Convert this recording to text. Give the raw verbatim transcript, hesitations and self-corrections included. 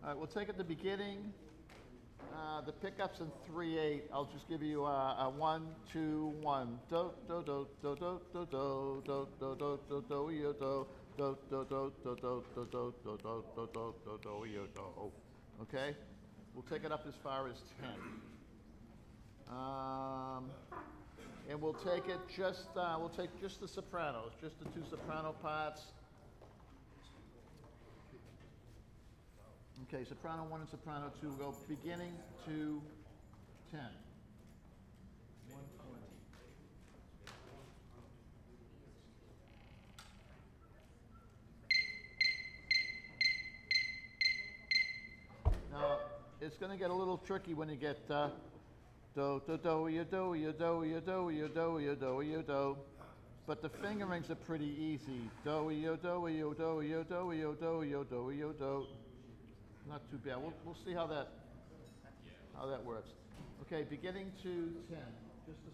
right, we'll take at the beginning. Uh, the pickups in three eight. I'll just give you a, a one, two, one. Do do do do do do do do do do do do you do do do do do do do do do do do do do do you do. Okay, we'll take it up as far as ten. Um, and we'll take it just. Uh, we'll take just the sopranos, just the two soprano parts. Okay, soprano one and soprano two go beginning to ten. one twenty. Now, it's going to get a little tricky when you get uh, do, do, do, you do, you do, you do, you do, you do, you do. But the fingerings are pretty easy. Do, you do, you do, you do, you do, you do, you do. Not too bad. We'll, we'll see how that how that works. Okay, beginning to ten. Just the